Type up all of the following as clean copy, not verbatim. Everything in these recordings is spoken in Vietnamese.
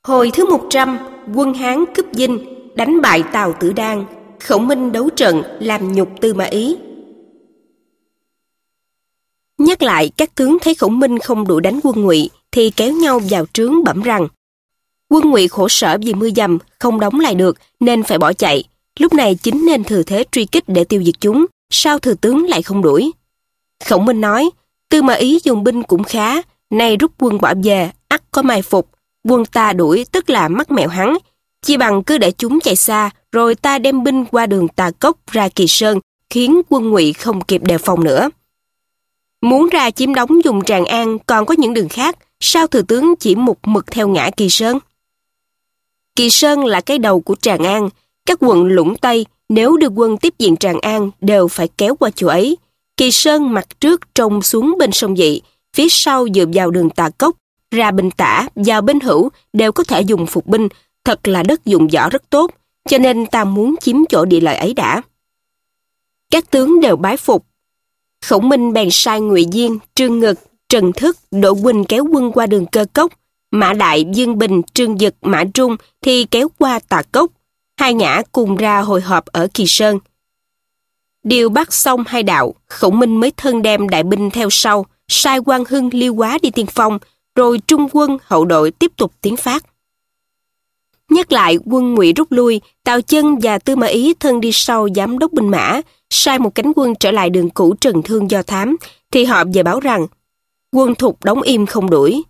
Hồi thứ 100, quân Hán cướp Dinh, đánh bại Tào Tử Đan, Khổng Minh đấu trận làm nhục Tư Mã Ý. Nhắc lại, các tướng thấy Khổng Minh không đuổi đánh quân Ngụy thì kéo nhau vào trướng bẩm rằng quân Ngụy khổ sở vì mưa dầm, không đóng lại được nên phải bỏ chạy. Lúc này chính nên thừa thế truy kích để tiêu diệt chúng, sao thừa tướng lại không đuổi? Khổng Minh nói, Tư Mã Ý dùng binh cũng khá, nay rút quân bỏ về, ắt có mai phục. Quân ta đuổi tức là mắc mẹo hắn, chi bằng cứ để chúng chạy xa, rồi ta đem binh qua đường Tà Cốc ra Kỳ Sơn, khiến quân Ngụy không kịp đề phòng nữa. Muốn ra chiếm đóng vùng Tràng An còn có những đường khác, sao thừa tướng chỉ một mực theo ngã Kỳ Sơn? Kỳ Sơn là cái đầu của Tràng An, các quận Lũng Tây nếu đưa quân tiếp diện Tràng An đều phải kéo qua chỗ ấy. Kỳ Sơn mặt trước trông xuống bên sông Dị, phía sau dựa vào đường Tà Cốc, ra bên tả, vào bên hữu đều có thể dùng phục binh, thật là đất dụng võ rất tốt, cho nên ta muốn chiếm chỗ địa lợi ấy đã. Các tướng đều bái phục. Khổng Minh bèn sai Ngụy Diên, Trương Ngực, Trần Thức, Đỗ Quỳnh kéo quân qua đường Cơ Cốc, Mã Đại, Dương Bình, Trương Dực, Mã Trung thì kéo qua Tà Cốc. Hai ngã cùng ra hội họp ở Kỳ Sơn. Điều bắt xong hai đạo, Khổng Minh mới thân đem đại binh theo sau, sai Quang Hưng, Liêu Quá đi tiên phong, rồi trung quân hậu đội tiếp tục tiến phát. Nhắc lại quân Ngụy rút lui, Tào Chân và Tư Mã Ý thân đi sau giám đốc binh mã, sai một cánh quân trở lại đường cũ Trần Thương do thám, thì họ về báo rằng quân Thục đóng im không đuổi.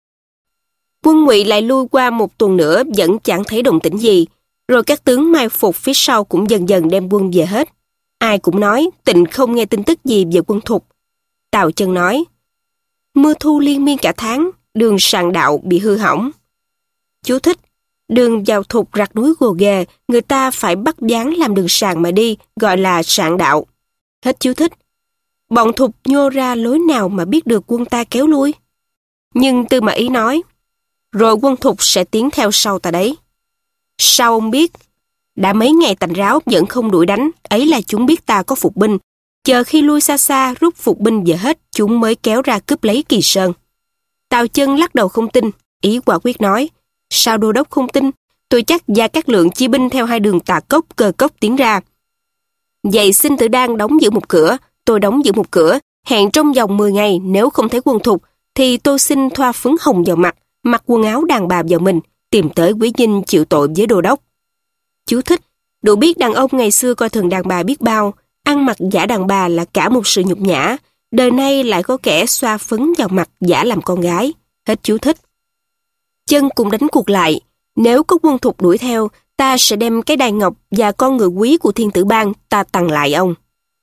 Quân Ngụy lại lui qua một tuần nữa vẫn chẳng thấy động tĩnh gì, rồi các tướng mai phục phía sau cũng dần dần đem quân về hết. Ai cũng nói Tịnh không nghe tin tức gì về quân Thục. Tào Chân nói, mưa thu liên miên cả tháng, đường sàng đạo bị hư hỏng. Chú thích, đường vào Thục rặt núi gồ ghề, người ta phải bắt giáng làm đường sàng mà đi, gọi là sàng đạo. Hết chú thích. Bọn Thục nhô ra lối nào mà biết được quân ta kéo lui? Nhưng Tư Mã Ý nói, rồi quân Thục sẽ tiến theo sau ta đấy. Sao ông biết? Đã mấy ngày tành ráo vẫn không đuổi đánh, ấy là chúng biết ta có phục binh. Chờ khi lui xa xa rút phục binh về hết, chúng mới kéo ra cướp lấy Kỳ Sơn. Tào Chân lắc đầu không tin, Ý quả quyết nói, sao đô đốc không tin? Tôi chắc Gia Cát Lượng chia binh theo hai đường Tà Cốc, Cơ Cốc tiến ra. Vậy xin Tử Đan đóng giữ một cửa, tôi đóng giữ một cửa, hẹn trong vòng 10 ngày nếu không thấy quân Thục, thì tôi xin thoa phấn hồng vào mặt, mặc quần áo đàn bà vào mình, tìm tới Quý Dinh chịu tội với đô đốc. Chú thích, đủ biết đàn ông ngày xưa coi thường đàn bà biết bao, ăn mặc giả đàn bà là cả một sự nhục nhã, đời nay lại có kẻ xoa phấn vào mặt giả làm con gái. Hết chú thích. Chân cũng đánh cuộc lại, nếu có quân Thục đuổi theo, ta sẽ đem cái đài ngọc và con ngựa quý của Thiên Tử Bang ta tặng lại ông.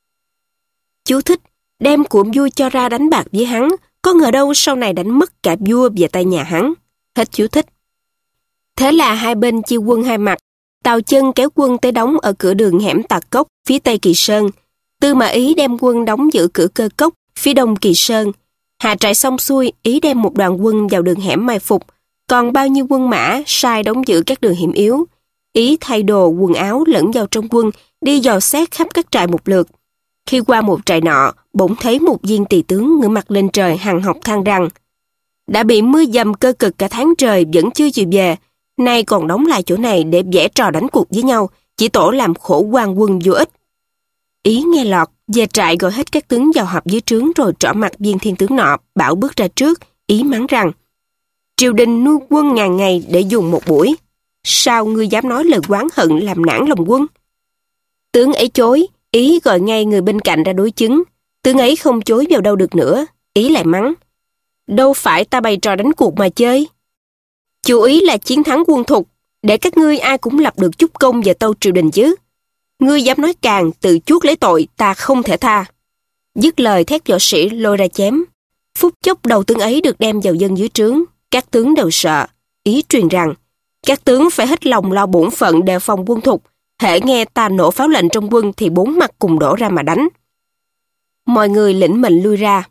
Chú thích, đem của vui cho ra đánh bạc với hắn, có ngờ đâu sau này đánh mất cả vua về tay nhà hắn. Hết chú thích. Thế là hai bên chia quân hai mặt. Tào Chân kéo quân tới đóng ở cửa đường hẻm Tà Cốc phía tây Kỳ Sơn. Tư Mã Ý đem quân đóng giữ cửa Cơ Cốc phía đông Kỳ Sơn. Hạ trại xong xuôi, Ý đem một đoàn quân vào đường hẻm mai phục, còn bao nhiêu quân mã sai đóng giữ các đường hiểm yếu. Ý thay đồ quần áo lẫn vào trong quân, đi dò xét khắp các trại một lượt. Khi qua một trại nọ, bỗng thấy một viên tỳ tướng ngửa mặt lên trời hằn học than rằng đã bị mưa dầm cơ cực cả tháng trời vẫn chưa chịu về, nay còn đóng lại chỗ này để vẽ trò đánh cuộc với nhau, chỉ tổ làm khổ quan quân vô ích. Ý nghe lọt, về trại gọi hết các tướng vào họp dưới trướng rồi trỏ mặt viên thiên tướng nọ, bảo bước ra trước. Ý mắng rằng triều đình nuôi quân ngàn ngày để dùng một buổi, sao ngươi dám nói lời oán hận làm nản lòng quân? Tướng ấy chối, Ý gọi ngay người bên cạnh ra đối chứng. Tướng ấy không chối vào đâu được nữa, Ý lại mắng, đâu phải ta bày trò đánh cuộc mà chơi. Chủ ý là chiến thắng quân Thục, để các ngươi ai cũng lập được chút công về tâu triều đình chứ. Ngươi dám nói càng, tự chuốc lấy tội, ta không thể tha. Dứt lời thét võ sĩ lôi ra chém. Phút chốc đầu tướng ấy được đem vào dân dưới trướng, các tướng đều sợ. Ý truyền rằng, các tướng phải hết lòng lo bổn phận đề phòng quân Thục, hễ nghe ta nổ pháo lệnh trong quân thì bốn mặt cùng đổ ra mà đánh. Mọi người lĩnh mệnh lui ra.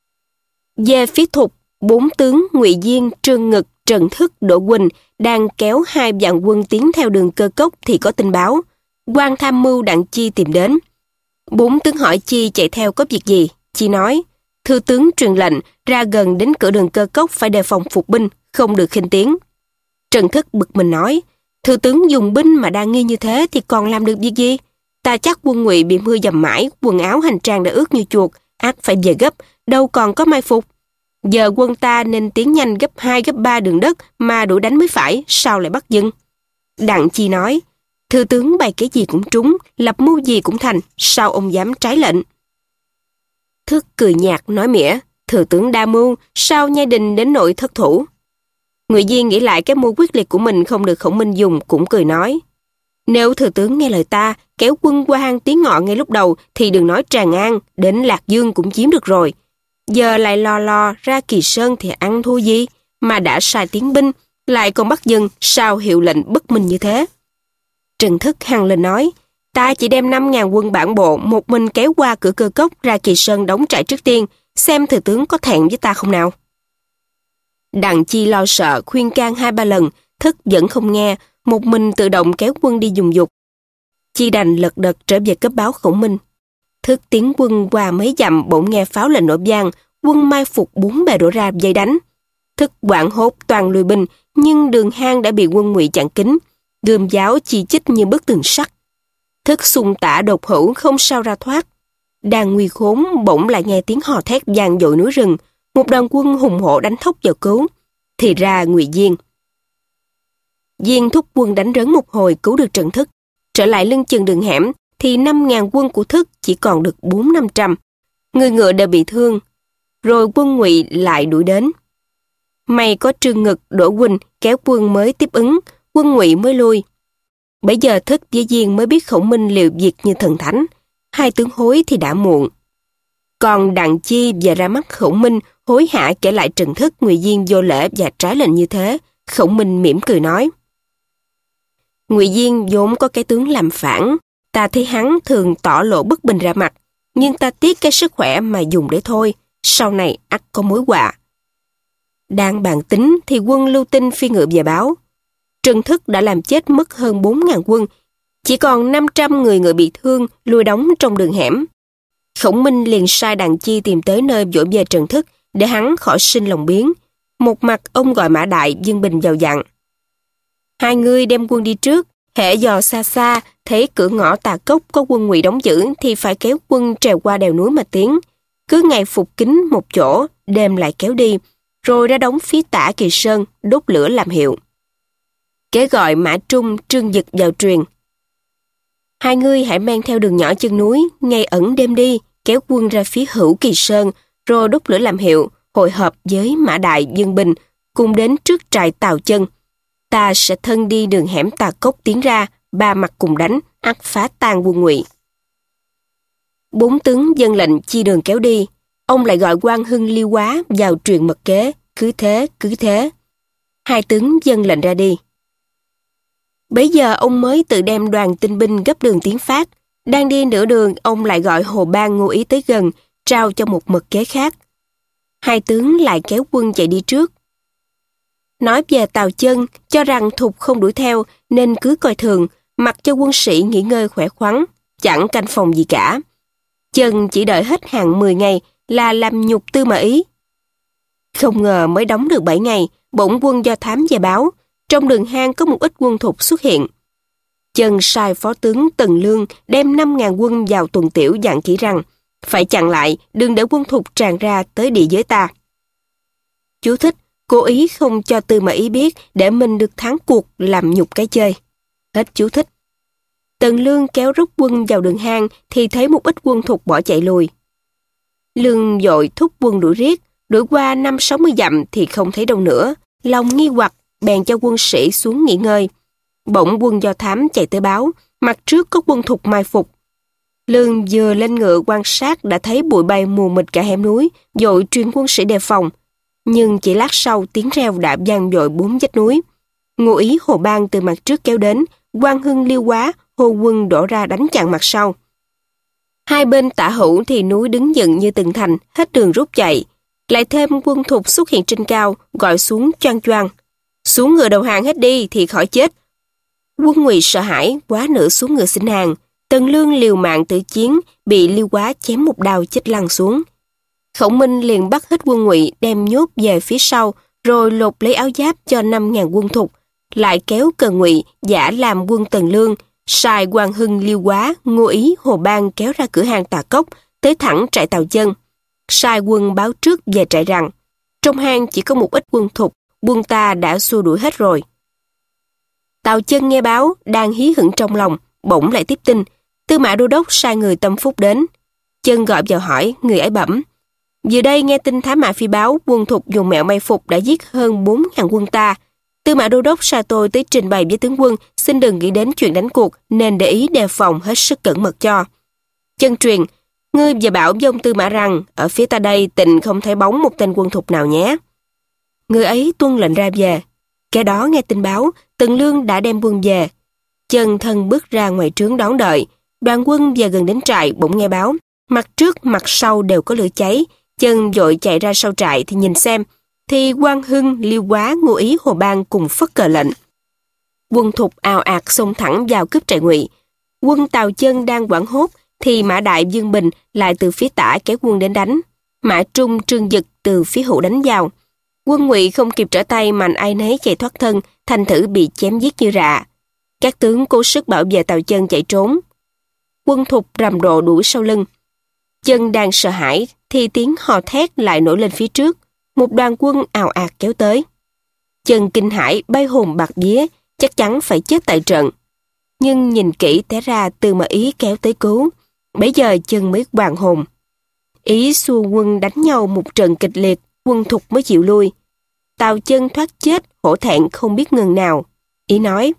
Về phía Thục, bốn tướng Ngụy Diên, Trương Ngực, Trần Thức, Đỗ Quỳnh đang kéo hai vạn quân tiến theo đường Cơ Cốc thì có tin báo. Quan tham mưu Đặng Chi tìm đến. Bốn tướng hỏi Chi chạy theo có việc gì. Chi nói, thư tướng truyền lệnh ra gần đến cửa đường Cơ Cốc phải đề phòng phục binh, không được khinh tiến. Trần Thức bực mình nói, thừa tướng dùng binh mà đa nghi như thế thì còn làm được việc gì? Ta chắc quân Ngụy bị mưa dầm mãi, quần áo hành trang đã ướt như chuột, ắt phải về gấp, đâu còn có mai phục. Giờ quân ta nên tiến nhanh gấp 2 gấp 3 đường đất mà đuổi đánh mới phải, sao lại bắt dừng? Đặng Chi nói, thừa tướng bày cái gì cũng trúng, lập mưu gì cũng thành, sao ông dám trái lệnh? Thức cười nhạt nói mỉa, thừa tướng đa mưu, sao nhai đình đến nội thất thủ? Ngụy Diên nghĩ lại cái mưu quyết liệt của mình không được Khổng Minh dùng, cũng cười nói, nếu thừa tướng nghe lời ta, kéo quân qua hang Tiếng Ngọ ngay lúc đầu thì đừng nói Tràng An, đến Lạc Dương cũng chiếm được rồi. Giờ lại lo ra Kỳ Sơn thì ăn thua gì, mà đã sai tiến binh, lại còn bắt dừng, sao hiệu lệnh bất minh như thế? Trần Thức hăng lên nói, ta chỉ đem 5.000 quân bản bộ, một mình kéo qua cửa Cơ Cốc ra Kỳ Sơn đóng trại trước tiên, xem thừa tướng có thẹn với ta không nào? Đặng Chi lo sợ, khuyên can 2-3 lần, Thức vẫn không nghe, một mình tự động kéo quân đi dùng dục. Chi đành lật đật trở về cấp báo Khổng Minh. Thức tiến quân qua mấy dặm bỗng nghe pháo lệnh nổ vang, quân mai phục 4 bề đổ ra vây đánh. Thức hoảng hốt toàn lùi binh, nhưng đường hang đã bị quân Ngụy chặn kín, gươm giáo chi chít như bức tường sắt. Thức xung tả đột hữu không sao ra thoát. Đang nguy khốn bỗng lại nghe tiếng hò thét vang dội núi rừng, một đoàn quân hùng hổ đánh thốc vào cứu. Thì ra Ngụy Diên. Diên thúc quân đánh rấn một hồi cứu được Trần Thức. Trở lại lưng chừng đường hẻm thì 5.000 quân của Thức chỉ còn được 400-500. Người ngựa đều bị thương. Rồi quân Ngụy lại đuổi đến. May có Trương Ngực, Đỗ Huynh kéo quân mới tiếp ứng, quân Ngụy mới lui. Bấy giờ Thức với Diên mới biết Khổng Minh liều việc như thần thánh. Hai tướng hối thì đã muộn. Còn Đặng Chi về ra mắt Khổng Minh hối hả kể lại Trần Thức, Ngụy Diên vô lễ và trái lệnh như thế. Khổng Minh mỉm cười nói, Ngụy Diên vốn có cái tướng làm phản, ta thấy hắn thường tỏ lộ bất bình ra mặt, nhưng ta tiếc cái sức khỏe mà dùng để thôi, sau này ắt có mối họa. Đang bàn tính thì quân Lưu Tinh phi ngựa về báo, Trần Thức đã làm chết mất hơn 4.000 quân, chỉ còn 500 người ngựa bị thương lùi đóng trong đường hẻm. Khổng Minh liền sai Đặng Chi tìm tới nơi dỗ về Trần Thức để hắn khỏi sinh lòng biến. Một mặt ông gọi Mã Đại, Dương Bình vào dặn, hai người đem quân đi trước, hễ dò xa xa thấy cửa ngõ Tà Cốc có quân Ngụy đóng giữ thì phải kéo quân trèo qua đèo núi mà tiến. Cứ ngày phục kín một chỗ, đêm lại kéo đi, rồi ra đóng phía tả Kỳ Sơn, đốt lửa làm hiệu. Kế gọi Mã Trung, Trương Dực vào truyền, hai người hãy men theo đường nhỏ chân núi, ngày ẩn đêm đi, kéo quân ra phía hữu Kỳ Sơn, rồi đốt lửa làm hiệu, hội hợp với Mã Đại, Dương Bình, cùng đến trước trại Tào Chân. Ta sẽ thân đi đường hẻm Tà Cốc tiến ra, ba mặt cùng đánh, ắt phá tan quân Ngụy. 4 tướng dân lệnh chi đường kéo đi, ông lại gọi Quang Hưng, Liêu Quá vào truyền mật kế, cứ thế. 2 tướng dân lệnh ra đi. Bấy giờ ông mới tự đem đoàn tinh binh gấp đường tiến phát. Đang đi nửa đường, ông lại gọi Hồ Ban, Ngô Ý tới gần, trao cho một mật kế khác. 2 tướng lại kéo quân chạy đi trước. Nói về Tào Chân, cho rằng Thục không đuổi theo nên cứ coi thường, mặc cho quân sĩ nghỉ ngơi khỏe khoắn, chẳng canh phòng gì cả. Chân chỉ đợi hết hạn 10 ngày là làm nhục Tư Mã Ý. Không ngờ mới đóng được 7 ngày, bỗng quân do thám về báo, trong đường hang có một ít quân Thục xuất hiện. Chân sai phó tướng Tần Lương đem 5.000 quân vào tuần tiểu dặn kỹ rằng phải chặn lại, đừng để quân Thục tràn ra tới địa giới ta. Chú thích, cố ý không cho Tư Mã Ý biết để mình được thắng cuộc làm nhục cái chơi. Hết chú thích. Tần Lương kéo rút quân vào đường hang thì thấy một ít quân Thục bỏ chạy lùi. Lương vội thúc quân đuổi riết, đuổi qua 50-60 dặm thì không thấy đâu nữa. Lòng nghi hoặc, bèn cho quân sĩ xuống nghỉ ngơi. Bỗng quân do thám chạy tới báo, mặt trước có quân Thục mai phục. Lương vừa lên ngựa quan sát đã thấy bụi bay mù mịt cả hẻm núi, vội truyền quân sĩ đề phòng. Nhưng chỉ lát sau tiếng reo đã vang dội 4 vách núi. Ngô Ý, Hồ Ban từ mặt trước kéo đến, Quang Hưng, Liêu Quá, Hồ Quân đổ ra đánh chặn mặt sau. Hai bên tả hữu thì núi đứng dựng như từng thành, hết đường rút chạy. Lại thêm quân Thục xuất hiện trên cao, gọi xuống choang choang. Xuống ngựa đầu hàng hết đi thì khỏi chết. Quân Ngụy sợ hãi, quá nữ xuống ngựa xin hàng. Tần Lương liều mạng tử chiến, bị Liêu Quá chém một đao chết lăn xuống. Khổng Minh liền bắt hết quân Ngụy đem nhốt về phía sau, rồi lột lấy áo giáp cho 5.000 quân Thục, lại kéo Cờ Ngụy giả làm quân Tần Lương, sai Quang Hưng, Liêu Quá, Ngô Ý, Hồ Bang kéo ra cửa hang Tà Cốc, tới thẳng trại Tào Chân. Sai quân báo trước về trại rằng trong hang chỉ có một ít quân Thục, quân ta đã xua đuổi hết rồi. Tào Chân nghe báo, đang hí hửng trong lòng, bỗng lại tiếp tin. Tư mã đô đốc sai người tâm phúc đến. Chân gọi vào hỏi, người ấy bẩm: Giờ đây nghe tin Thám Mã Phi báo quân Thục dùng mẹo may phục đã giết hơn 4.000 quân ta. Tư mã đô đốc sai tôi tới trình bày với tướng quân, xin đừng nghĩ đến chuyện đánh cuộc, nên để ý đề phòng hết sức cẩn mật cho. Chân truyền: Ngươi và bảo với ông Tư Mã rằng ở phía ta đây tình không thấy bóng một tên quân Thục nào nhé. Người ấy tuân lệnh ra về. Kẻ đó nghe tin báo Tần Lương đã đem quân về. Chân thân bước ra ngoài trướng đón đợi. Đoàn quân về gần đến trại bỗng nghe báo mặt trước mặt sau đều có lửa cháy. Chân vội chạy ra sau trại thì nhìn xem, thì Quang Hưng, Liêu Quá, Ngô Ý, Hồ Bang cùng phất cờ lệnh. Quân Thục ào ạt xông thẳng vào cướp trại Ngụy. Quân Tào Chân đang hoảng hốt thì Mã Đại, Dương Bình lại từ phía tả kéo quân đến đánh. Mã Trung, Trương Dực từ phía hữu đánh vào. Quân Ngụy không kịp trở tay, mạnh ai nấy chạy thoát thân, thành thử bị chém giết như rạ. Các tướng cố sức bảo vệ Tào Chân chạy trốn. Quân Thục rầm rộ đuổi sau lưng. Chân đang sợ hãi thì tiếng hò thét lại nổi lên phía trước. Một đoàn quân ào ạt kéo tới. Chân kinh hãi bay hồn bạt vía, chắc chắn phải chết tại trận. Nhưng nhìn kỹ té ra Tư Mã Ý kéo tới cứu. Bấy giờ Chân mới hoàn hồn. Ý xua quân đánh nhau một trận kịch liệt, quân Thục mới chịu lui. Tào Chân thoát chết, hổ thẹn không biết ngừng nào. Ý nói: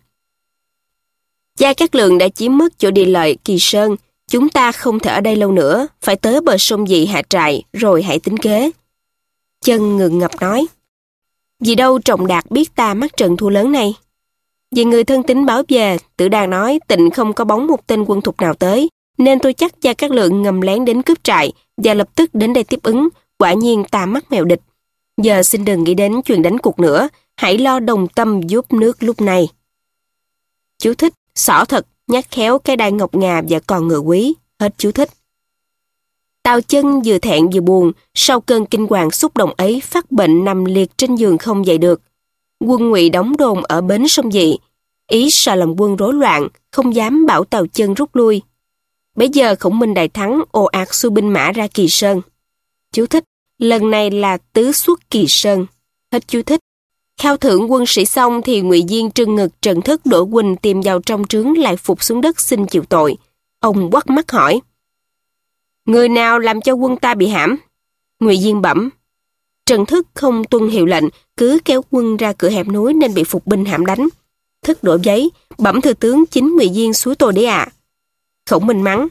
Gia Cát Lượng đã chiếm mất chỗ địa lợi Kỳ Sơn, chúng ta không thể ở đây lâu nữa, phải tới bờ sông Dị hạ trại, rồi hãy tính kế. Chân ngượng ngập nói: Vì đâu Trọng Đạt biết ta mắc trận thua lớn này? Vì người thân tín báo về, Tử Đàn nói Tịnh không có bóng một tên quân Thục nào tới, nên tôi chắc Gia Cát Lượng ngầm lén đến cướp trại và lập tức đến đây tiếp ứng. Quả nhiên ta mắc mèo địch. Giờ xin đừng nghĩ đến chuyện đánh cuộc nữa, hãy lo đồng tâm giúp nước lúc này. Chú thích: xỏ thật, nhát khéo, cái đai ngọc ngà và còn ngựa quý. Hết chú thích. Tào Chân vừa thẹn vừa buồn, sau cơn kinh hoàng xúc động ấy phát bệnh nằm liệt trên giường không dậy được. Quân Ngụy đóng đồn ở bến sông Dị. Ý sợ làm quân rối loạn, không dám bảo Tào Chân rút lui. Bấy giờ Khổng Minh đại thắng, ồ ạt xua binh mã ra Kỳ Sơn. Chú thích: lần này là tứ xuất Kỳ Sơn. Hết chú thích. Khao thưởng quân sĩ xong thì Ngụy Diên trưng ngực Trần Thức Đỗ Quỳnh tìm vào trong trướng lại phục xuống đất xin chịu tội. Ông quắt mắt hỏi: Người nào làm cho quân ta bị hãm? Ngụy Diên bẩm: Trần Thức không tuân hiệu lệnh, cứ kéo quân ra cửa hẻm núi nên bị phục binh hãm đánh. Thức đổ giấy, bẩm thừa tướng chính Ngụy Diên xúi tôi đấy ạ. Khổng Minh mắng: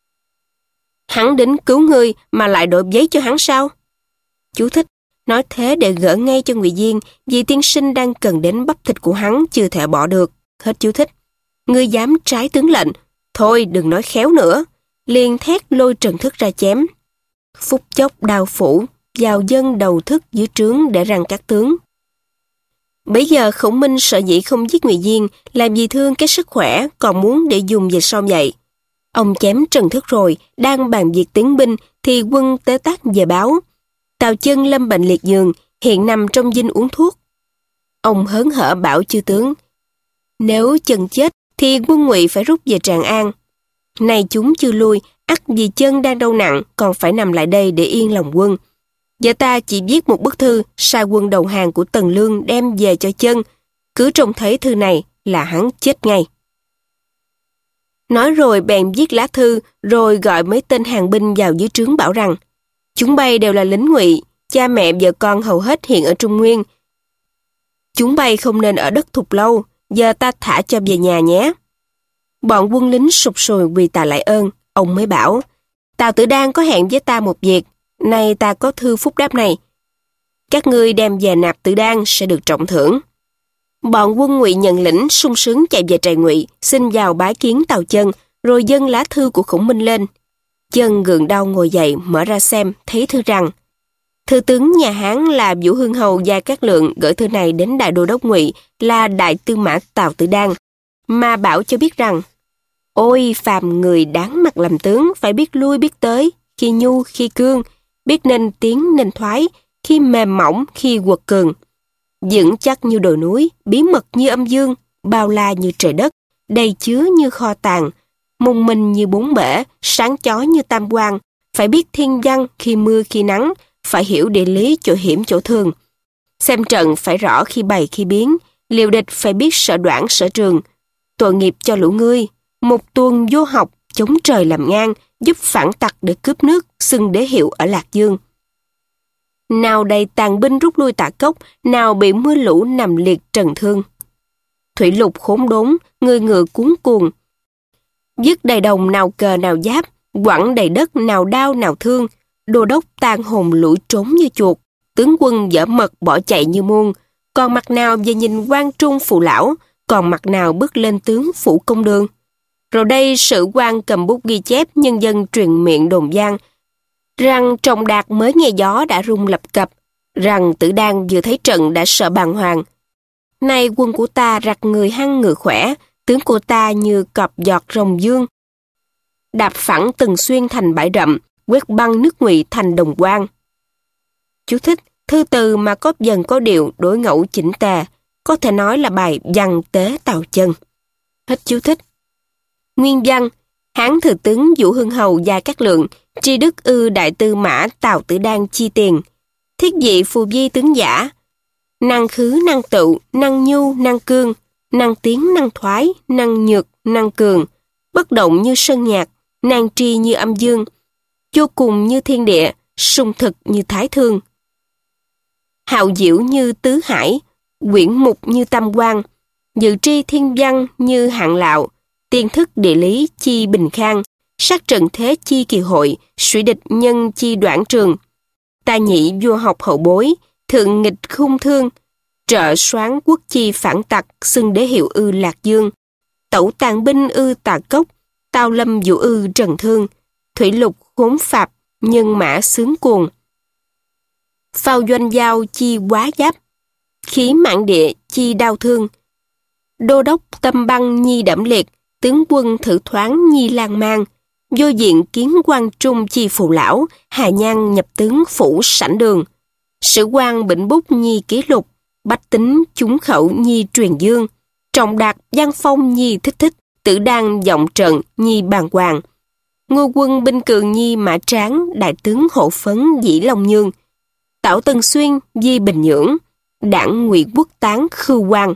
Hắn đến cứu ngươi mà lại đổ giấy cho hắn sao? Chú thích: nói thế để gỡ ngay cho Ngụy Diên, vì tiên sinh đang cần đến bắp thịt của hắn chưa thể bỏ được. Hết chú thích. Ngươi dám trái tướng lệnh, thôi đừng nói khéo nữa. Liền thét lôi Trần Thức ra chém. Phút chốc đao phủ vào dân đầu Thức dưới trướng để răng các tướng. Bấy giờ Khổng Minh sợ dĩ không giết Ngụy Diên, làm gì thương cái sức khỏe, còn muốn để dùng về sau vậy. Ông chém Trần Thức rồi, đang bàn việc tiến binh thì quân tế tác về báo: Tào Chân lâm bệnh liệt giường, hiện nằm trong dinh uống thuốc. Ông hớn hở bảo chư tướng: Nếu Chân chết thì quân Ngụy phải rút về Tràng An. Nay chúng chưa lui, ắt vì Chân đang đau nặng, còn phải nằm lại đây để yên lòng quân. Giờ ta chỉ viết một bức thư sai quân đầu hàng của Tần Lương đem về cho Chân. Cứ trông thấy thư này là hắn chết ngay. Nói rồi bèn viết lá thư, rồi gọi mấy tên hàng binh vào dưới trướng bảo rằng: Chúng bay đều là lính Ngụy, cha mẹ vợ con hầu hết hiện ở Trung Nguyên. Chúng bay không nên ở đất Thục lâu, giờ ta thả cho về nhà nhé. Bọn quân lính sụp sùi quỳ tạ lại ơn. Ông mới bảo: Tào Tử Đan có hẹn với ta một việc, nay ta có thư phúc đáp này. Các ngươi đem về nạp Tử Đan sẽ được trọng thưởng. Bọn quân Ngụy nhận lĩnh sung sướng chạy về trại Ngụy, xin vào bái kiến Tào Chân, rồi dâng lá thư của Khổng Minh lên. Chân gượng đau ngồi dậy, mở ra xem, thấy thư rằng: Thư tướng nhà Hán là Vũ Hương Hầu Gia Cát Lượng gửi thư này đến đại đô đốc Ngụy là đại tư mã Tào Tử Đan, mà bảo cho biết rằng: Ôi phàm người đáng mặt làm tướng, phải biết lui biết tới, khi nhu khi cương, biết nên tiến nên thoái, khi mềm mỏng khi quật cường. vững chắc như đồi núi, bí mật như âm dương, bao la như trời đất, đầy chứa như kho tàng, mùng mình như bốn bể, sáng chói như tam quan, phải biết thiên văn khi mưa khi nắng, phải hiểu địa lý chỗ hiểm chỗ thường. Xem trận phải rõ khi bày khi biến, liều địch phải biết sở đoản sở trường. Tội nghiệp cho lũ ngươi, một tuần vô học, chống trời làm ngang, giúp phản tặc để cướp nước, xưng đế hiệu ở Lạc Dương. Nào đầy tàn binh rút lui Tạ Cốc, nào bị mưa lũ nằm liệt trần thương. Thủy lục khốn đốn, người ngựa cuống cuồng. Dứt đầy đồng nào cờ nào giáp, quẳng đầy đất nào đao nào thương. Đô đốc tan hồn lủi trốn như chuột, tướng quân dở mật bỏ chạy như muôn. Còn mặt nào về nhìn quan trung phụ lão, còn mặt nào bước lên tướng phủ công đường. Rồi đây sử quan cầm bút ghi chép, nhân dân truyền miệng đồn gian rằng Trọng Đạt mới nghe gió đã rung lập cập, rằng Tử Đan vừa thấy trận đã sợ bàng hoàng. Nay quân của ta rặt người hăng người khỏe, tướng của ta như cọp giọt rồng dương. Đạp phẳng Từng Xuyên thành bãi rậm, quét băng nước Ngụy thành đồng quan. Chú thích: thư từ mà có dần có điệu, đối ngẫu chỉnh tề, có thể nói là bài văn tế Tào Chân. Hết chú thích. Nguyên văn: Hán thừa tướng Vũ Hưng Hầu Gia Cát Lượng, tri đức ư đại tư mã Tào Tử Đan chi tiền. Thiết dị phù vi tướng giả, năng khứ năng tựu, năng nhu năng cương, năng tiến năng thoái, năng nhược năng cường, bất động như sơn nhạc, nan tri như âm dương, vô cùng như thiên địa, sung thực như thái thương. Hạo diệu như tứ hải, quyển mục như tam quan, dự tri thiên văn như hạng lạo, tiên thức địa lý chi bình khang, sát trận thế chi kỳ hội, suy địch nhân chi đoạn trường. Ta nhị vua học hậu bối, thượng nghịch khung thương, trợ soán quốc chi phản tặc, xưng đế hiệu ư Lạc Dương. Tẩu tàn binh ư Tà Cốc, tao lâm vũ ư Trần Thương. Thủy lục khốn phạp, nhân mã sướng cuồng. Phao doanh giao chi quá giáp, khí mạn địa chi đau thương. Đô đốc tâm băng nhi đẫm liệt, tướng quân thử thoáng nhi lan mang. Vô diện kiến quan trung chi phụ lão, hà nhan nhập tướng phủ sảnh đường. Sử quan bỉnh bút nhi ký lục, bách tính chúng khẩu nhi truyền dương. Trọng Đạt văn phong nhi thích thích, Tử Đan giọng trận nhi bàng hoàng. Ngô quân binh cường nhi mã tráng, đại tướng hộ phấn dĩ long nhương. Tảo Tân Xuyên di bình nhưỡng, đảng Ngụy quốc tán khư quan.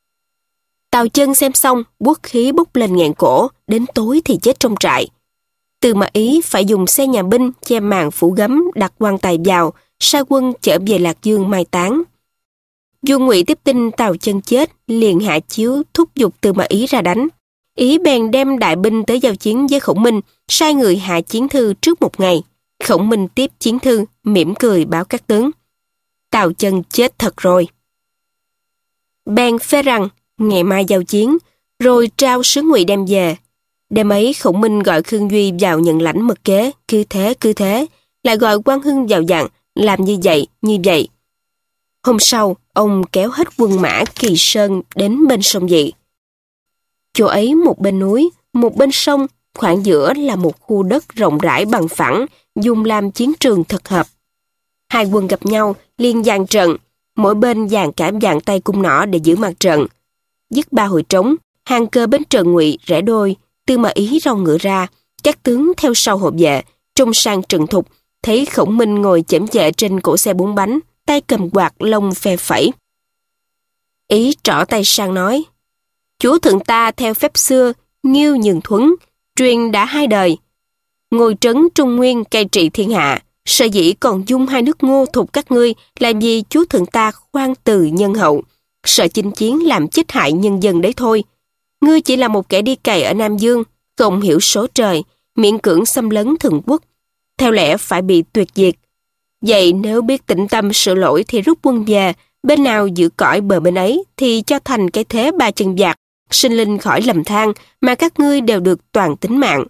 Tào Chân xem xong, quốc khí bốc lên ngàn cổ, đến tối thì chết trong trại. Tư Mã Ý phải dùng xe nhà binh che màn phủ gấm đặt quan tài vào, sai quân chở về Lạc Dương mai táng. Vua Ngụy tiếp tin Tào Chân chết, liền hạ chiếu thúc giục Tư Mã Ý ra đánh. Ý bèn đem đại binh tới giao chiến với Khổng Minh, sai người hạ chiến thư trước một ngày. Khổng Minh tiếp chiến thư, mỉm cười báo các tướng: Tào Chân chết thật rồi. Bèn phê rằng ngày mai giao chiến, rồi trao sứ Ngụy đem về. Đêm ấy Khổng Minh gọi Khương Duy vào nhận lãnh mật kế, cứ thế, lại gọi Quan Hưng vào dặn, làm như vậy. Hôm sau, ông kéo hết quân mã Kỳ Sơn đến bên sông Dị. Chỗ ấy một bên núi, một bên sông, khoảng giữa là một khu đất rộng rãi bằng phẳng, dùng làm chiến trường thật hợp. Hai quân gặp nhau, liền dàn trận, mỗi bên dàn cả vạn tay cung nỏ để giữ mặt trận. Dứt ba hồi trống, hàng cờ bên trận Ngụy rẽ đôi, Tư Mã Ý rong ngựa ra, các tướng theo sau hộ vệ, trông sang trận thục, thấy Khổng Minh ngồi chễm chệ trên cỗ xe bốn bánh, tay cầm quạt lông phe phẩy. Ý trỏ tay sang nói: Chúa thượng ta theo phép xưa, nghiêu nhường thuấn, truyền đã 2 đời. Ngồi trấn Trung Nguyên cai trị thiên hạ, sở dĩ còn dung hai nước Ngô Thục các ngươi là vì chúa thượng ta khoan từ nhân hậu, sợ chinh chiến làm chết hại nhân dân đấy thôi. Ngươi chỉ là một kẻ đi cày ở Nam Dương, không hiểu số trời, miễn cưỡng xâm lấn thượng quốc, theo lẽ phải bị tuyệt diệt. Vậy nếu biết tĩnh tâm sửa lỗi thì rút quân về, bên nào giữ cõi bờ bên ấy thì cho thành cái thế ba chân vạc, sinh linh khỏi lầm than mà các ngươi đều được toàn tính mạng.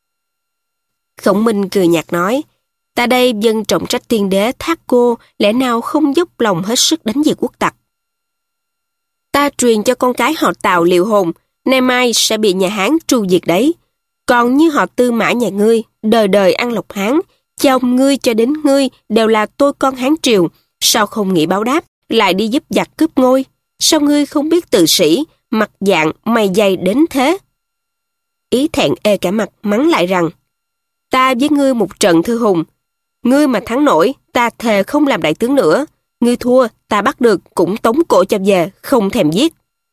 Khổng Minh cười nhạt nói: Ta đây dân trọng trách tiên đế thác cô, lẽ nào không dốc lòng hết sức đánh diệt quốc tặc. Ta truyền cho con cái họ Tào liều hồn, nay mai sẽ bị nhà Hán tru diệt đấy. Còn như họ Tư Mã nhà ngươi, đời đời ăn lộc Hán, chồng ngươi cho đến ngươi đều là tôi con Hán triều, sao không nghĩ báo đáp, lại đi giúp giặc cướp ngôi. Sao ngươi không biết tự sĩ, mặt dạng mày dày đến thế? Ý thẹn ê cả mặt mắng lại rằng, ta với ngươi một trận Thư Hùng. Ngươi mà thắng nổi, ta thề không làm đại tướng nữa. Ngươi thua, ta bắt được cũng tống cổ cho về, không thèm giết.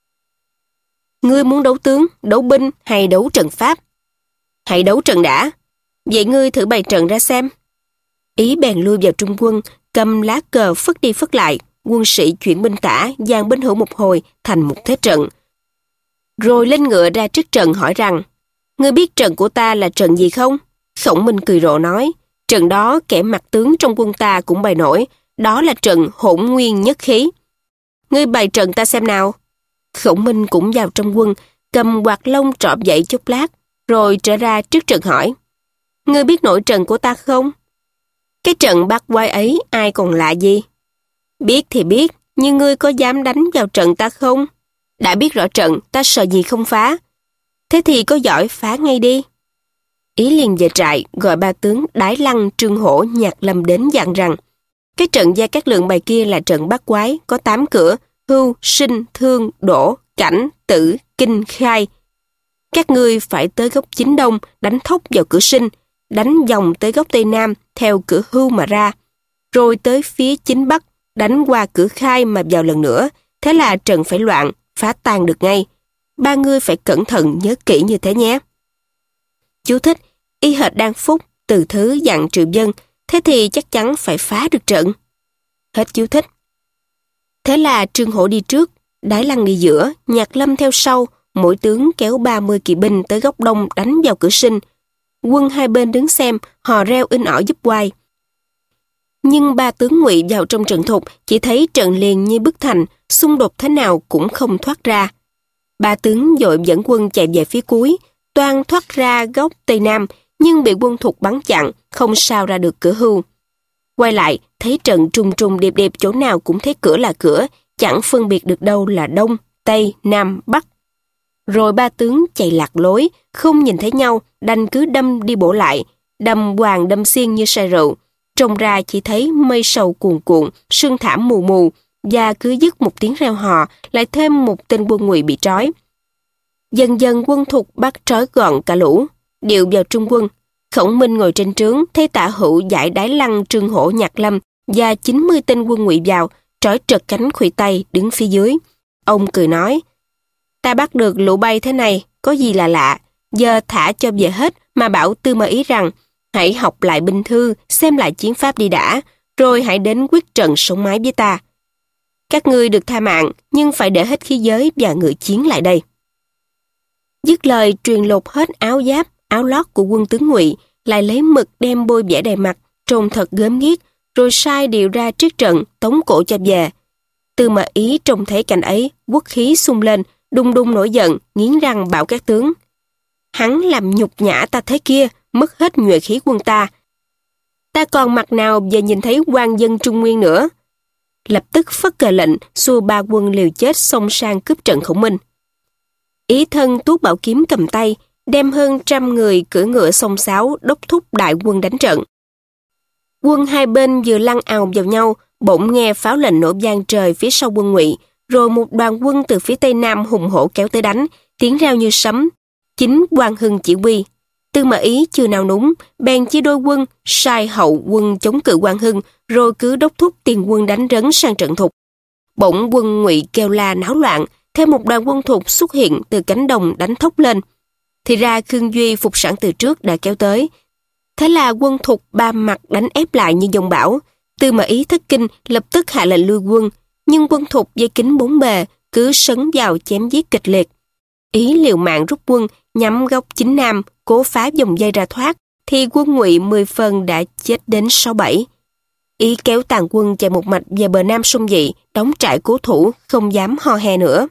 Ngươi muốn đấu tướng, đấu binh hay đấu trận pháp? Hãy đấu trận đã. Vậy ngươi thử bày trận ra xem. Ý bèn lui vào trung quân, cầm lá cờ phất đi phất lại, quân sĩ chuyển binh tả, dàn binh hữu một hồi thành một thế trận. Rồi lên ngựa ra trước trận hỏi rằng, ngươi biết trận của ta là trận gì không? Khổng Minh cười rộ nói, trận đó kẻ mặt tướng trong quân ta cũng bày nổi, đó là trận hỗn nguyên nhất khí. Ngươi bày trận ta xem nào. Khổng Minh cũng vào trong quân, cầm quạt lông trọm dậy chốc lát, rồi trở ra trước trận hỏi, ngươi biết nổi trận của ta không? Cái trận bắt quái ấy ai còn lạ gì? Biết thì biết, nhưng ngươi có dám đánh vào trận ta không? Đã biết rõ trận, ta sợ gì không phá. Thế thì có giỏi phá ngay đi. Ý liền về trại, gọi ba tướng Đái Lăng, Trương Hổ, Nhạc Lâm đến dặn rằng, cái trận Gia Cát Lượng bày kia là trận bắt quái, có 8 cửa, hưu, sinh, thương, đổ, cảnh, tử, kinh, khai. Các ngươi phải tới góc chính đông, đánh thốc vào cửa sinh, đánh vòng tới góc tây nam, theo cửa hưu mà ra, rồi tới phía chính bắc, đánh qua cửa khai mà vào lần nữa. Thế là trận phải loạn, phá tan được ngay. Ba ngươi phải cẩn thận nhớ kỹ như thế nhé. Chú thích, y hệt Đan Phúc, Từ Thứ dặn Triệu Dân, thế thì chắc chắn phải phá được trận. Hết chú thích. Thế là Trương Hổ đi trước, Đái Lăng đi giữa, Nhạc Lâm theo sau, mỗi tướng kéo 30 kỵ binh tới góc đông đánh vào cửa sinh. Quân hai bên đứng xem, hò reo in ỏi giúp oai. Nhưng ba tướng Ngụy vào trong trận thục, chỉ thấy trận liền như bức thành, xung đột thế nào cũng không thoát ra. Ba tướng vội dẫn quân chạy về phía cuối, toan thoát ra góc tây nam, nhưng bị quân thục bắn chặn, không sao ra được cửa hưu. Quay lại, thấy trận trùng trùng điệp điệp, chỗ nào cũng thấy cửa là cửa, chẳng phân biệt được đâu là đông, tây, nam, bắc. Rồi ba tướng chạy lạc lối, không nhìn thấy nhau, đành cứ đâm đi bổ lại, đâm hoàng đâm xiên như say rượu. Trông ra chỉ thấy mây sầu cuồn cuộn, sương thảm mù mù, và cứ dứt một tiếng reo hò, lại thêm một tên quân Ngụy bị trói. Dần dần quân thục bắt trói gọn cả lũ, điệu vào trung quân. Khổng Minh ngồi trên trướng, thấy Tả Hữu giải Đái Lăng, Trương Hổ, Nhạc Lâm và 90 tên quân Ngụy vào, trói trật cánh khuỷu tay đứng phía dưới. Ông cười nói, ta bắt được lũ bay thế này, có gì là lạ, giờ thả cho về hết mà bảo Tư Mã Ý rằng, hãy học lại binh thư, xem lại chiến pháp đi đã, rồi hãy đến quyết trận sống mái với ta. Các ngươi được tha mạng, nhưng phải để hết khí giới và ngự chiến lại đây. Dứt lời truyền lột hết áo giáp, áo lót của quân tướng Ngụy, lại lấy mực đem bôi vẽ đầy mặt, trông thật gớm ghiếc, rồi sai điều ra trước trận, tống cổ cho về. Tư Mã Ý trông thấy cảnh ấy, quốc khí sung lên, đùng đùng nổi giận, nghiến răng bảo các tướng. Hắn làm nhục nhã ta thế kia, mất hết nhuệ khí quân ta. Ta còn mặt nào về nhìn thấy quan dân Trung Nguyên nữa. Lập tức phất cờ lệnh, xua ba quân liều chết xông sang cướp trận Khổng Minh. Ý thân tuốt bảo kiếm cầm tay, đem hơn 100 người cưỡi ngựa xông xáo đốc thúc đại quân đánh trận. Quân hai bên vừa lăn ào vào nhau, bỗng nghe pháo lệnh nổ vang trời phía sau quân Ngụy, rồi một đoàn quân từ phía tây nam hùng hổ kéo tới đánh, tiếng reo như sấm. Chính Quang Hưng chỉ huy. Tư Mã Ý chưa nào núng, bèn chia đôi quân, sai hậu quân chống cự Quang Hưng, rồi cứ đốc thúc tiền quân đánh rấn sang trận thục. Bỗng quân Ngụy kêu la náo loạn, thêm một đoàn quân thục xuất hiện từ cánh đồng đánh thốc lên. Thì ra Khương Duy phục sẵn từ trước đã kéo tới. Thế là quân thục ba mặt đánh ép lại như dòng bão. Tư Mã Ý thất kinh, lập tức hạ lệnh lui quân, nhưng quân thục dây kính bốn bề cứ sấn vào chém giết kịch liệt. Ý liều mạng rút quân nhắm góc chính nam, cố phá vòng dây ra thoát, thì quân Ngụy 10 phần đã chết đến 6-7. Ý kéo tàn quân chạy một mạch về bờ nam sông Dị, đóng trại cố thủ, không dám ho he nữa.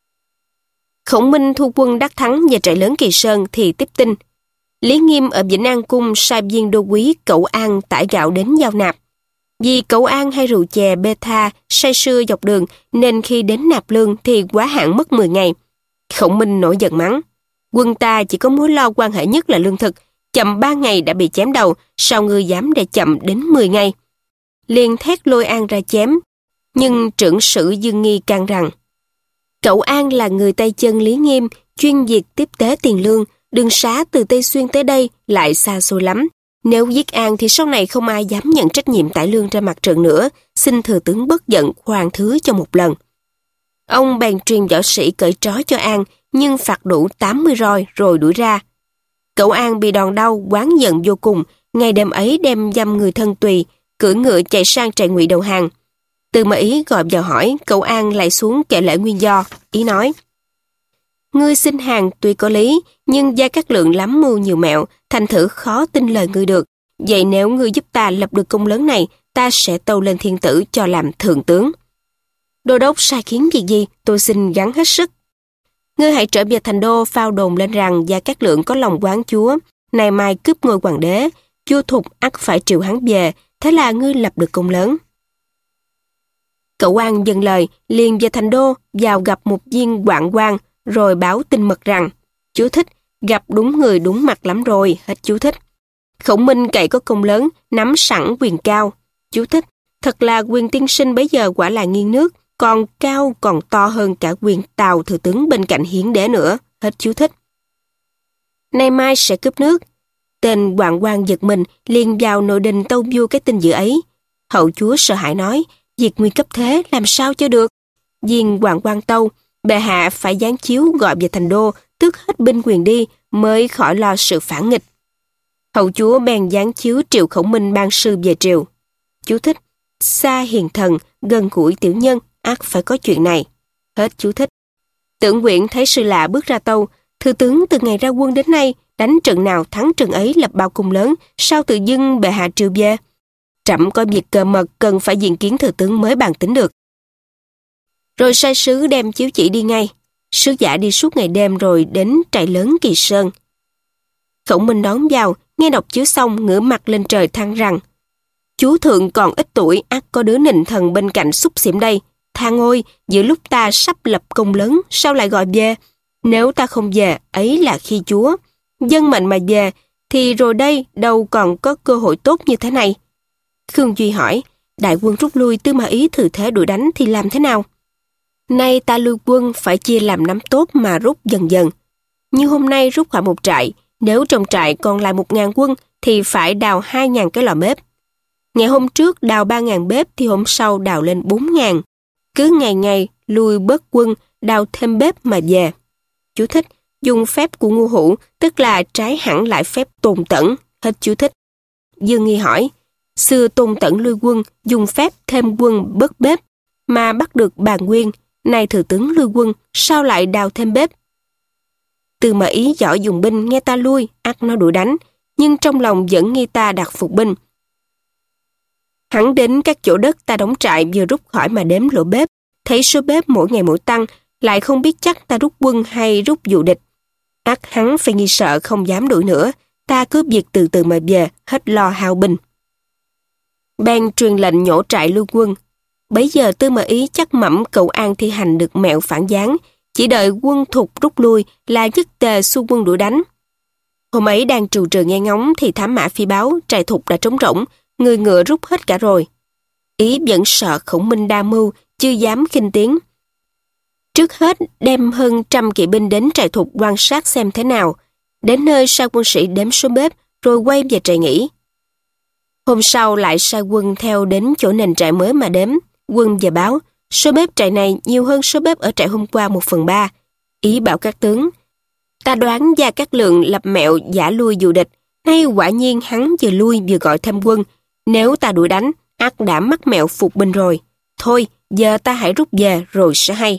Khổng Minh thu quân đắc thắng về trại lớn Kỳ Sơn thì tiếp tin. Lý Nghiêm ở Vĩnh An Cung sai viên đô quý Cẩu An tải gạo đến giao nạp. Vì Cẩu An hay rượu chè bê tha, say sưa dọc đường, nên khi đến nạp lương thì quá hạn mất 10 ngày. Khổng Minh nổi giận mắng. Quân ta chỉ có mối lo quan hệ nhất là lương thực, chậm 3 ngày đã bị chém đầu, sao ngươi dám để chậm đến 10 ngày? Liền thét Lôi An ra chém. Nhưng trưởng sử Dương Nghi can rằng, cậu An là người tay chân lý nghiêm, chuyên việc tiếp tế tiền lương, đường xá từ Tây Xuyên tới đây lại xa xôi lắm. Nếu giết An thì sau này không ai dám nhận trách nhiệm tải lương ra mặt trận nữa, xin thừa tướng bất giận khoan thứ cho một lần. Ông bèn truyền võ sĩ cởi trói cho An, nhưng phạt đủ 80 roi rồi đuổi ra. Cậu An bị đòn đau, oán giận vô cùng, ngày đêm ấy đem dăm người thân tùy, cưỡi ngựa chạy sang trại Ngụy đầu hàng. Tư Mã Ý gọi vào hỏi, cậu An lại xuống kể lể nguyên do. Ý nói, ngươi xin hàng tuy có lý, nhưng Gia Cát Lượng lắm mưu nhiều mẹo, thành thử khó tin lời ngươi được. Vậy nếu ngươi giúp ta lập được công lớn này, ta sẽ tâu lên thiên tử cho làm thượng tướng. Đô đốc sai khiến việc gì, tôi xin gắng hết sức. Ngươi hãy trở về thành đô, phao đồn lên rằng Gia Cát Lượng có lòng quán chúa, nay mai cướp ngôi hoàng đế, vua Thục ắt phải triệu hắn về, thế là ngươi lập được công lớn. Cậu An dâng lời, liền về thành đô, vào gặp một viên hoạn quan, rồi báo tin mật rằng, chú thích, gặp đúng người đúng mặt lắm rồi, hết chú thích. Khổng Minh cậy có công lớn, nắm sẵn quyền cao. Chú thích, thật là quyền tiên sinh bấy giờ quả là nghiêng nước, còn cao còn to hơn cả quyền Tào thừa tướng bên cạnh Hiến đế nữa, hết chú thích. Nay mai sẽ cướp nước. Tên hoạn quan giật mình, liền vào nội đình tâu vua cái tin dữ ấy. Hậu chúa sợ hãi nói, việc nguy cấp thế làm sao cho được. Viên hoạn quan tâu, bệ hạ phải giáng chiếu gọi về thành đô, tước hết binh quyền đi, mới khỏi lo sự phản nghịch. Hậu chúa bèn giáng chiếu triệu Khổng Minh ban sư về triều. Chú thích, xa hiền thần, gần gũi tiểu nhân, ắt phải có chuyện này. Hết chú thích. Tưởng Quyển thấy sự lạ bước ra tâu, thư tướng từ ngày ra quân đến nay, đánh trận nào thắng trận ấy lập bao công lớn, sao tự dưng bệ hạ triều về? Trẫm có việc cơ mật cần phải diện kiến thừa tướng mới bàn tính được. Rồi sai sứ đem chiếu chỉ đi ngay. Sứ giả đi suốt ngày đêm rồi đến trại lớn Kỳ Sơn. Khổng Minh đón vào, nghe đọc chiếu xong ngửa mặt lên trời than rằng, chúa thượng còn ít tuổi, ắt có đứa nịnh thần bên cạnh xúc xỉm đây. Thang ôi, giữa lúc ta sắp lập công lớn, sao lại gọi về? Nếu ta không về, ấy là khi chúa. Dân mệnh mà về, thì rồi đây đâu còn có cơ hội tốt như thế này. Khương Duy hỏi, đại quân rút lui, Tư Mã Ý thử thế đuổi đánh thì làm thế nào? Nay ta lưu quân phải chia làm 5 tốp mà rút dần dần. Như hôm nay rút khỏi một trại, nếu trong trại còn lại 1.000 quân thì phải đào 2.000 cái lò bếp. Ngày hôm trước đào 3.000 bếp thì hôm sau đào lên 4.000. Cứ ngày ngày lui bớt quân, đào thêm bếp mà về. Chú thích, dùng phép của Ngô Hữu, tức là trái hẳn lại phép Tôn Tẩn. Hết chú thích. Dương Nghi hỏi, xưa Tôn Tẩn lui quân, dùng phép thêm quân bớt bếp, mà bắt được Bàn Nguyên, nay thừa tướng lui quân, sao lại đào thêm bếp? Tư Mã Ý giỏi dùng binh, nghe ta lui, ắt nó đuổi đánh, nhưng trong lòng vẫn nghi ta đặt phục binh. Hắn đến các chỗ đất ta đóng trại vừa rút khỏi mà đếm lỗ bếp, thấy số bếp mỗi ngày mỗi tăng, lại không biết chắc ta rút quân hay rút dụ địch. Ắt hắn phải nghi sợ không dám đuổi nữa, ta cứ việc từ từ mà về, hết lo hao binh. Bèn truyền lệnh nhổ trại lưu quân. Bấy giờ Tư Mã Ý chắc mẩm cậu An thi hành được mẹo phản gián, chỉ đợi quân Thục rút lui là nhất tề xu quân đuổi đánh. Hôm ấy đang trù trừ nghe ngóng thì thám mã phi báo trại Thục đã trống rỗng, người ngựa rút hết cả rồi. Ý vẫn sợ Khổng Minh đa mưu, chưa dám khinh tiếng. Trước hết đem hơn 100 kỵ binh đến trại Thục quan sát xem thế nào, đến nơi sai quân sĩ đếm số bếp rồi quay về trại nghỉ. Hôm sau lại sai quân theo đến chỗ nền trại mới mà đếm. Quân về báo, số bếp trại này nhiều hơn số bếp ở trại hôm qua 1/3. Ý bảo các tướng, ta đoán Gia Cát Lượng lập mẹo giả lui dụ địch, nay quả nhiên hắn vừa lui vừa gọi thêm quân. Nếu ta đuổi đánh, ắt đã mắc mẹo phục binh rồi. Thôi, giờ ta hãy rút về rồi sẽ hay.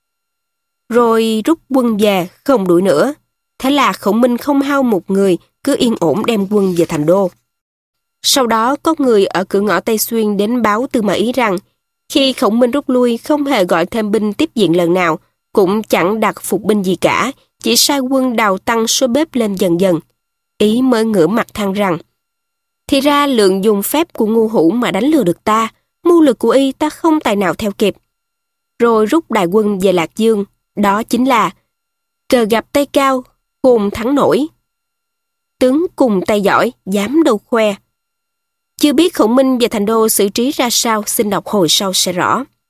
Rồi rút quân về, không đuổi nữa. Thế là Khổng Minh không hao một người, cứ yên ổn đem quân về thành đô. Sau đó có người ở cửa ngõ Tây Xuyên đến báo Tư Mã Ý rằng, khi Khổng Minh rút lui không hề gọi thêm binh tiếp diện lần nào, cũng chẳng đặt phục binh gì cả, chỉ sai quân đào tăng số bếp lên dần dần. Ý mới ngửa mặt than rằng, thì ra Lượng dùng phép của Ngô Hữu mà đánh lừa được ta, mưu lược của y ta không tài nào theo kịp. Rồi rút đại quân về Lạc Dương, đó chính là cờ gặp tay cao, khôn thắng nổi. Tướng cùng tay giỏi, dám đâu khoe. Chưa biết Khổng Minh về thành đô xử trí ra sao, xin đọc hồi sau sẽ rõ.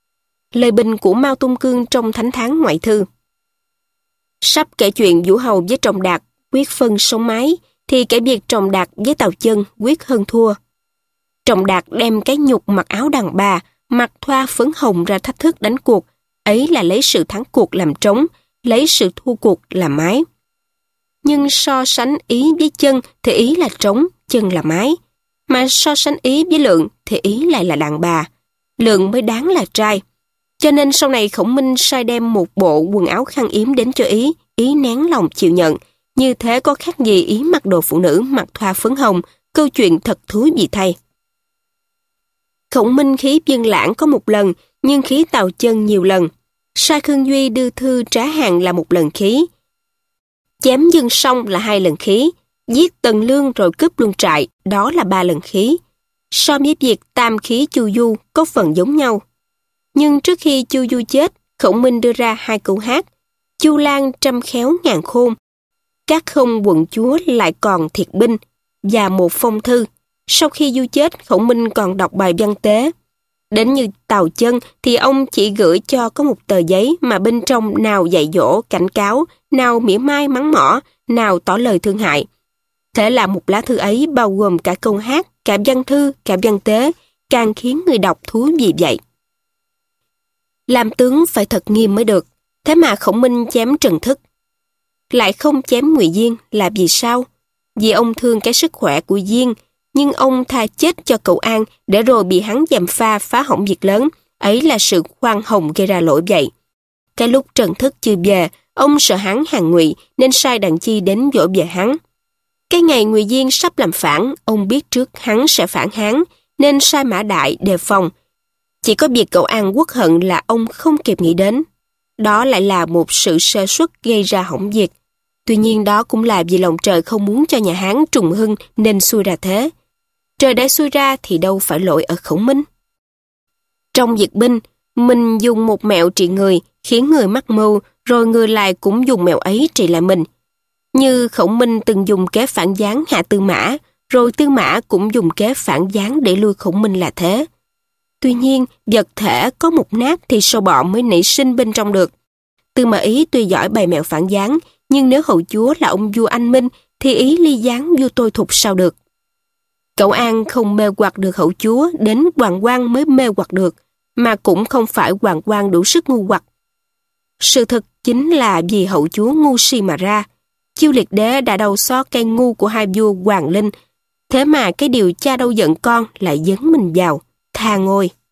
lời bình của Mao Tung Cương trong Thánh Thán Ngoại Thư. Sắp kể chuyện Vũ Hầu với Trọng Đạt quyết phân sống mái, thì kể việc Trọng Đạt với Tào Chân quyết hơn thua. Trọng Đạt đem cái nhục mặc áo đàn bà, mặc thoa phấn hồng ra thách thức đánh cuộc, ấy là lấy sự thắng cuộc làm trống, lấy sự thua cuộc làm mái. Nhưng so sánh Ý với Chân thì Ý là trống, Chân là mái. Mà so sánh Ý với Lượng thì Ý lại là đàn bà. Lượng mới đáng là trai. Cho nên sau này Khổng Minh sai đem một bộ quần áo khăn yếm đến cho Ý, Ý nén lòng chịu nhận. Như thế có khác gì Ý mặc đồ phụ nữ, mặc thoa phấn hồng, câu chuyện thật thú vị thay. Khổng Minh khí Dân Lãng có một lần, nhưng khí Tào Chân nhiều lần. Sai Khương Duy đưa thư trá hàng là một lần khí. Chém Dương Song là 2 lần khí. Giết Tần Lương rồi cướp Luân Trại, đó là 3 lần khí. So với việc tam khí Chu Du có phần giống nhau. Nhưng trước khi Chu Du chết, Khổng Minh đưa ra 2 câu hát. Chu Lan trăm khéo ngàn khôn, các không quận chúa lại còn thiệt binh, và một phong thư. Sau khi Du chết, Khổng Minh còn đọc bài văn tế. Đến như Tào Chân thì ông chỉ gửi cho có một tờ giấy mà bên trong nào dạy dỗ, cảnh cáo, nào mỉa mai mắng mỏ, nào tỏ lời thương hại. Thế là một lá thư ấy bao gồm cả câu hát, cả văn thư, cả văn tế, càng khiến người đọc thú vị vậy. Làm tướng phải thật nghiêm mới được, thế mà Khổng Minh chém Trần Thức. Lại không chém Ngụy Diên là vì sao? Vì ông thương cái sức khỏe của Diên, nhưng ông tha chết cho cậu An để rồi bị hắn gièm pha phá hỏng việc lớn, ấy là sự khoan hồng gây ra lỗi vậy. Cái lúc Trần Thức chưa về, ông sợ hắn hàng Ngụy nên sai Đặng Chi đến dỗ về hắn. Cái ngày Ngụy Diên sắp làm phản, ông biết trước hắn sẽ phản hắn, nên sai Mã Đại đề phòng. Chỉ có việc cậu An uất hận là ông không kịp nghĩ đến. Đó lại là một sự sơ suất gây ra hỏng việc. Tuy nhiên đó cũng là vì lòng trời không muốn cho nhà Hán trùng hưng nên xui ra thế. Trời đã xui ra thì đâu phải lỗi ở Khổng Minh. Trong việc binh, mình dùng một mẹo trị người, khiến người mắc mưu, rồi người lại cũng dùng mẹo ấy trị lại mình. Như Khổng Minh từng dùng kế phản gián hạ Tư Mã, rồi Tư Mã cũng dùng kế phản gián để lui Khổng Minh là thế. Tuy nhiên, vật thể có một nát thì sâu bọ mới nảy sinh bên trong được. Tư Mã Ý tuy giỏi bày mẹo phản gián, nhưng nếu hậu chúa là ông vua Anh Minh, thì Ý ly gián vua tôi thục sao được. Cậu An không mê hoặc được hậu chúa, đến Hoàng Quang mới mê hoặc được, mà cũng không phải Hoàng Quang đủ sức ngu hoặc. Sự thật chính là vì hậu chúa ngu si mà ra. Chiêu Liệt Đế đã đầu xót cây ngu của hai vua Hoàng Linh, thế mà cái điều cha đâu giận con lại dấn mình vào, tha ngôi.